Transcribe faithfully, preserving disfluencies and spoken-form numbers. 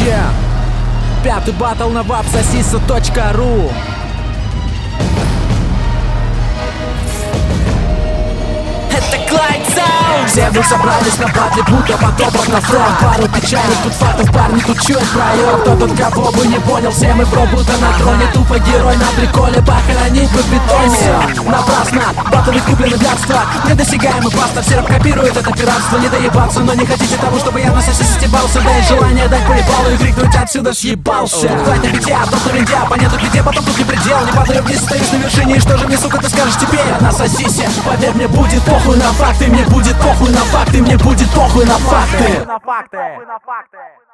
Yeah. Пятый батл на вапсосиса точка ру. Это Клайд Саунд. Все вдруг собрались на батле, будто потопав на фронт. Пару печальных тут фактов, парни, тут чует проем. Кто тут кого бы не понял, все мы бро, будто на троне. Тупо герой на приколе, похоронить бы в бетоне. Напрасно, батлы куплены братства. Недосягаемый пастор, все рэп копирует это пиратство. Не доебаться, но не хотите того, чтобы я на сессии стебался. Да и желание дать поебалу и крикнуть отсюда съебался. Хватит на бите, а тот на винде, а понятно где, потом тут не предел. Не падаю вниз, стоишь на вершине, и что же мне, сука, ты скажешь теперь? На сосисе, поверь, мне будет похуй на факты, мне будет похуй на факты, мне будет похуй на факты.